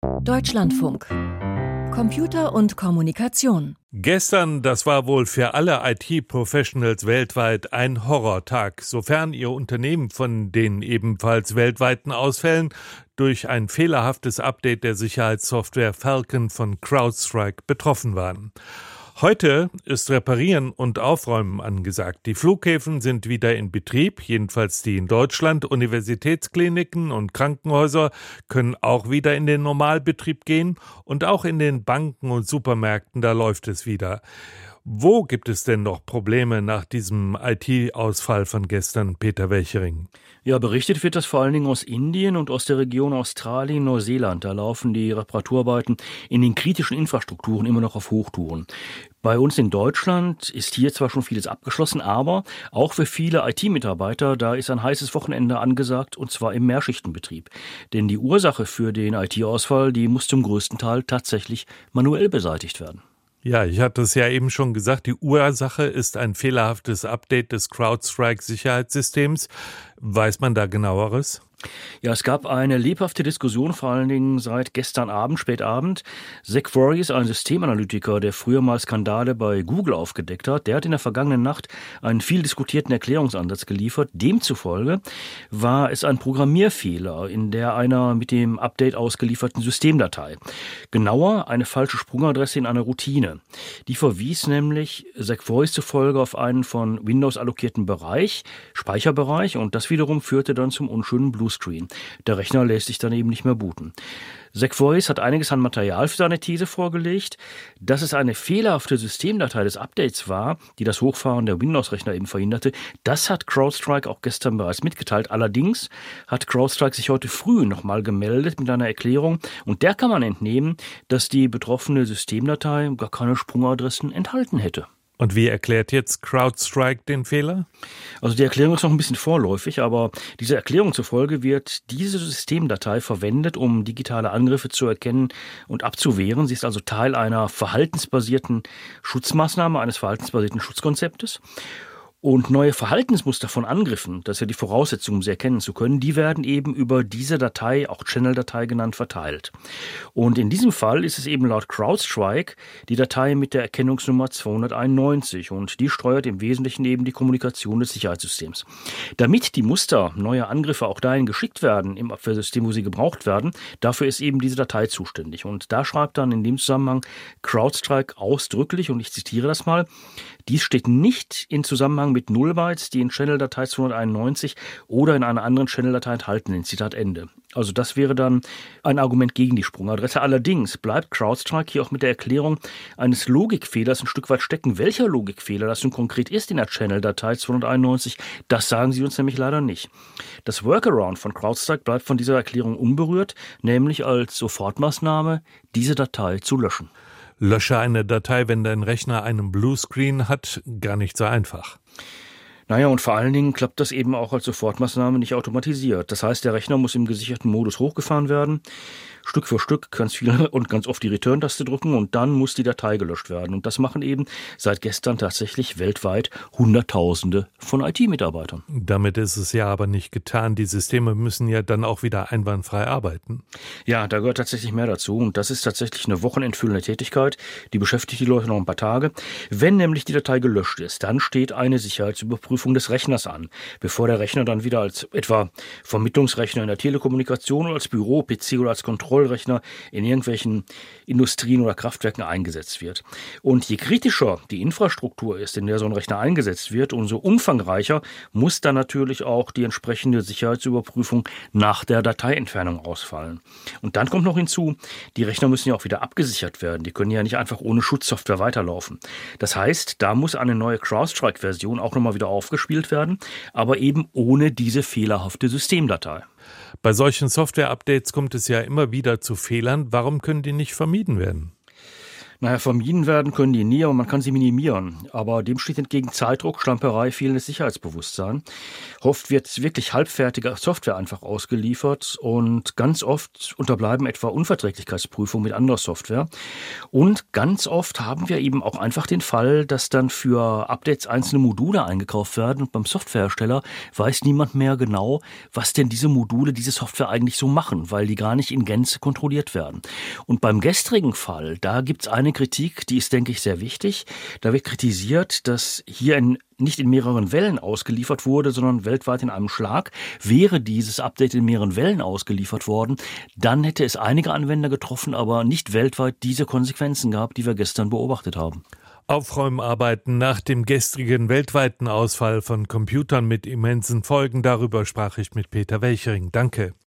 Deutschlandfunk. Computer und Kommunikation. Gestern, das war wohl für alle IT-Professionals weltweit ein Horrortag, sofern ihr Unternehmen von den ebenfalls weltweiten Ausfällen durch ein fehlerhaftes Update der Sicherheitssoftware Falcon von CrowdStrike betroffen waren. Heute ist Reparieren und Aufräumen angesagt. Die Flughäfen sind wieder in Betrieb, jedenfalls die in Deutschland. Universitätskliniken und Krankenhäuser können auch wieder in den Normalbetrieb gehen. Und auch in den Banken und Supermärkten, da läuft es wieder. Wo gibt es denn noch Probleme nach diesem IT-Ausfall von gestern, Peter Welchering? Ja, berichtet wird das vor allen Dingen aus Indien und aus der Region Australien, Neuseeland. Da laufen die Reparaturarbeiten in den kritischen Infrastrukturen immer noch auf Hochtouren. Bei uns in Deutschland ist hier zwar schon vieles abgeschlossen, aber auch für viele IT-Mitarbeiter, da ist ein heißes Wochenende angesagt, und zwar im Mehrschichtenbetrieb. Denn die Ursache für den IT-Ausfall, die muss zum größten Teil tatsächlich manuell beseitigt werden. Ja, ich hatte es ja eben schon gesagt, die Ursache ist ein fehlerhaftes Update des CrowdStrike-Sicherheitssystems. Weiß man da genaueres? Ja, es gab eine lebhafte Diskussion, vor allen Dingen seit gestern Abend, spätabend. Zach Voorhees, ein Systemanalytiker, der früher mal Skandale bei Google aufgedeckt hat, der hat in der vergangenen Nacht einen viel diskutierten Erklärungsansatz geliefert. Demzufolge war es ein Programmierfehler in der einer mit dem Update ausgelieferten Systemdatei. Genauer eine falsche Sprungadresse in einer Routine. Die verwies nämlich Zach Voorhees zufolge auf einen von Windows allokierten Bereich, Speicherbereich, und das wiederum führte dann zum unschönen Bluescreen. Der Rechner lässt sich dann eben nicht mehr booten. Zach Voorhees hat einiges an Material für seine These vorgelegt. Dass es eine fehlerhafte Systemdatei des Updates war, die das Hochfahren der Windows-Rechner eben verhinderte, das hat CrowdStrike auch gestern bereits mitgeteilt. Allerdings hat CrowdStrike sich heute früh nochmal gemeldet mit einer Erklärung, und der kann man entnehmen, dass die betroffene Systemdatei gar keine Sprungadressen enthalten hätte. Und wie erklärt jetzt CrowdStrike den Fehler? Also die Erklärung ist noch ein bisschen vorläufig, aber dieser Erklärung zufolge wird diese Systemdatei verwendet, um digitale Angriffe zu erkennen und abzuwehren. Sie ist also Teil einer verhaltensbasierten Schutzmaßnahme, eines verhaltensbasierten Schutzkonzeptes. Und neue Verhaltensmuster von Angriffen, das ist ja die Voraussetzung, um sie erkennen zu können, die werden eben über diese Datei, auch Channel-Datei genannt, verteilt. Und in diesem Fall ist es eben laut CrowdStrike die Datei mit der Erkennungsnummer 291, und die steuert im Wesentlichen eben die Kommunikation des Sicherheitssystems. Damit die Muster neuer Angriffe auch dahin geschickt werden im Abwehrsystem, wo sie gebraucht werden, dafür ist eben diese Datei zuständig. Und da schreibt dann in dem Zusammenhang CrowdStrike ausdrücklich, und ich zitiere das mal: Dies steht nicht in Zusammenhang mit Nullbytes, die in Channel-Datei 291 oder in einer anderen Channel-Datei enthalten sind. Zitat Ende. Also das wäre dann ein Argument gegen die Sprungadresse. Allerdings bleibt CrowdStrike hier auch mit der Erklärung eines Logikfehlers ein Stück weit stecken. Welcher Logikfehler das nun konkret ist in der Channel-Datei 291, das sagen sie uns nämlich leider nicht. Das Workaround von CrowdStrike bleibt von dieser Erklärung unberührt, nämlich als Sofortmaßnahme, diese Datei zu löschen. Lösche eine Datei, wenn dein Rechner einen Bluescreen hat, gar nicht so einfach. Naja, und vor allen Dingen klappt das eben auch als Sofortmaßnahme nicht automatisiert. Das heißt, der Rechner muss im gesicherten Modus hochgefahren werden, Stück für Stück ganz viel und ganz oft die Return-Taste drücken, und dann muss die Datei gelöscht werden. Und das machen eben seit gestern tatsächlich weltweit Hunderttausende von IT-Mitarbeitern. Damit ist es ja aber nicht getan. Die Systeme müssen ja dann auch wieder einwandfrei arbeiten. Ja, da gehört tatsächlich mehr dazu, und das ist tatsächlich eine wochenendfüllende Tätigkeit. Die beschäftigt die Leute noch ein paar Tage. Wenn nämlich die Datei gelöscht ist, dann steht eine Sicherheitsüberprüfung des Rechners an, bevor der Rechner dann wieder als etwa Vermittlungsrechner in der Telekommunikation oder als Büro-PC oder als Kontrollrechner in irgendwelchen Industrien oder Kraftwerken eingesetzt wird. Und je kritischer die Infrastruktur ist, in der so ein Rechner eingesetzt wird, umso umfangreicher muss dann natürlich auch die entsprechende Sicherheitsüberprüfung nach der Dateientfernung ausfallen. Und dann kommt noch hinzu, die Rechner müssen ja auch wieder abgesichert werden. Die können ja nicht einfach ohne Schutzsoftware weiterlaufen. Das heißt, da muss eine neue CrowdStrike-Version auch nochmal wieder aufgespielt werden, aber eben ohne diese fehlerhafte Systemdatei. Bei solchen Software-Updates kommt es ja immer wieder zu Fehlern. Warum können die nicht vermieden werden? Naja, vermieden werden können die nie, aber man kann sie minimieren. Aber dem steht entgegen Zeitdruck, Schlamperei, fehlendes Sicherheitsbewusstsein. Oft wird wirklich halbfertige Software einfach ausgeliefert und ganz oft unterbleiben etwa Unverträglichkeitsprüfungen mit anderer Software. Und ganz oft haben wir eben auch einfach den Fall, dass dann für Updates einzelne Module eingekauft werden und beim Softwarehersteller weiß niemand mehr genau, was denn diese Module, diese Software eigentlich so machen, weil die gar nicht in Gänze kontrolliert werden. Und beim gestrigen Fall, da gibt es eine Kritik, die ist, denke ich, sehr wichtig. Da wird kritisiert, dass hier nicht in mehreren Wellen ausgeliefert wurde, sondern weltweit in einem Schlag. Wäre dieses Update in mehreren Wellen ausgeliefert worden, dann hätte es einige Anwender getroffen, aber nicht weltweit diese Konsequenzen gehabt, die wir gestern beobachtet haben. Aufräumarbeiten nach dem gestrigen weltweiten Ausfall von Computern mit immensen Folgen. Darüber sprach ich mit Peter Welchering. Danke.